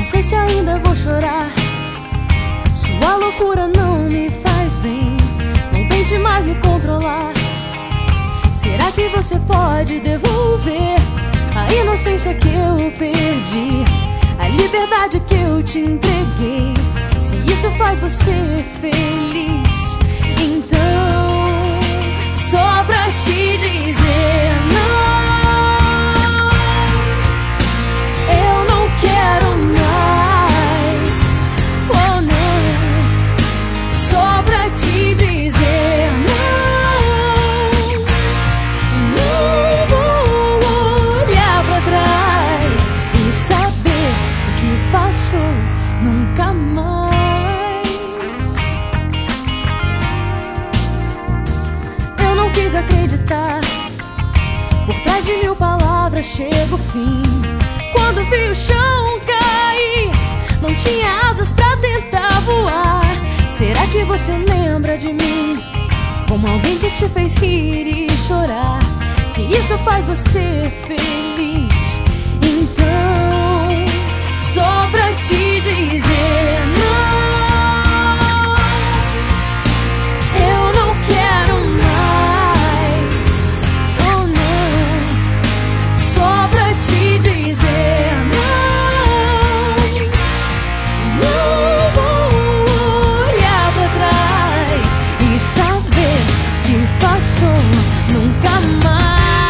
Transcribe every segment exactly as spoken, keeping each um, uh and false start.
Não sei se ainda vou chorar. Sua loucura não me faz bem. Não tente mais me controlar. Será que você pode devolver a inocência que eu perdi, a liberdade que eu te entreguei? Se isso faz você feliz, então só pra te dizer não, eu não quero mais. Oh não, só pra te dizer não, não vou olhar pra trás e saber o que passou nunca mais. Eu não quis acreditar, por trás de mil palavras chega o fim. Quando vi o chão cair, não tinha asas pra tentar voar. Será que você lembra de mim como alguém que te fez rir e chorar? Se isso faz você feliz, então só pra te dizer não, eu não quero mais. Oh não, só pra te dizer não, não vou olhar pra trás e saber que passou nunca mais.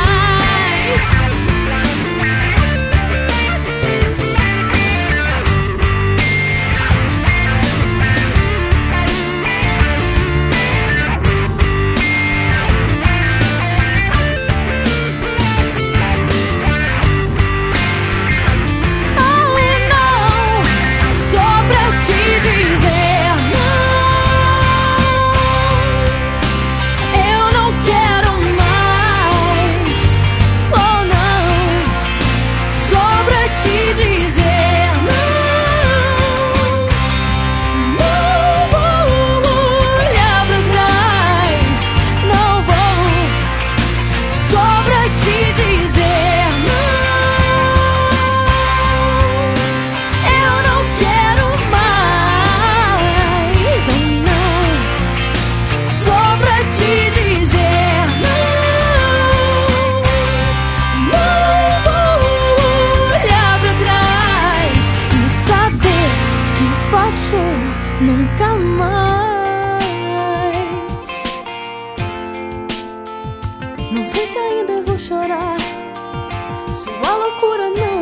Nunca mais. Não sei se ainda vou chorar. Sua loucura não